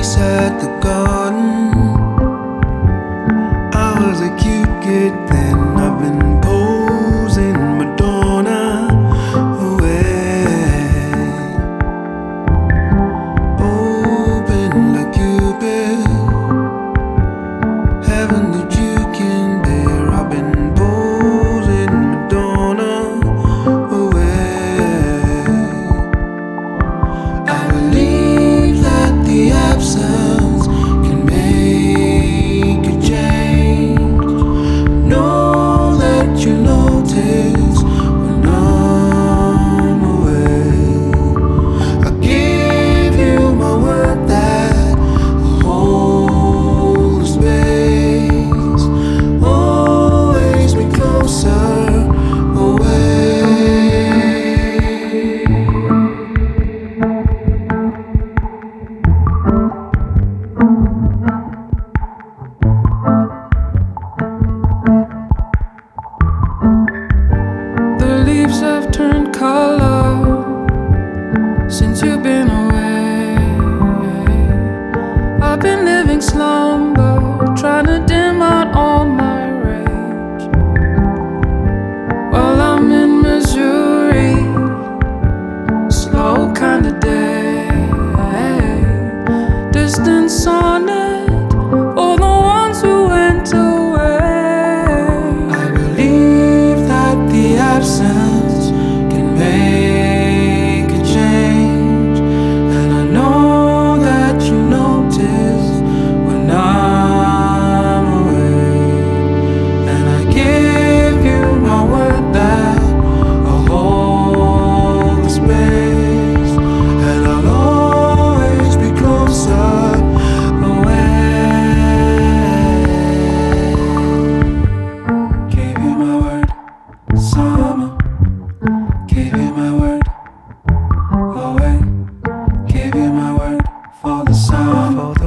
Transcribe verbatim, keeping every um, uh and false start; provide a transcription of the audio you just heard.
place at the garden. I was a cute kid then, I've been posing Madonna away. Open like Cupid, heaven that you can bear. I've been posing Madonna away. I believe that the absence can make a change. Know that you notice when I'm away. I give you my word that I'll hold the space, always be closer away. The leaves have turned color since you've been away. I've been living slumber, trying to dim out all my rage. While I'm in Missouri, slow kind of day. Distant sonnet for the ones who went away. I believe that the absence can make a change, and I know that you notice when I'm away. And I give you my word that I'll hold the space, and I'll always be closer away. Gave you my word, summer. Gave you my word, away. Gave you my word for the summer.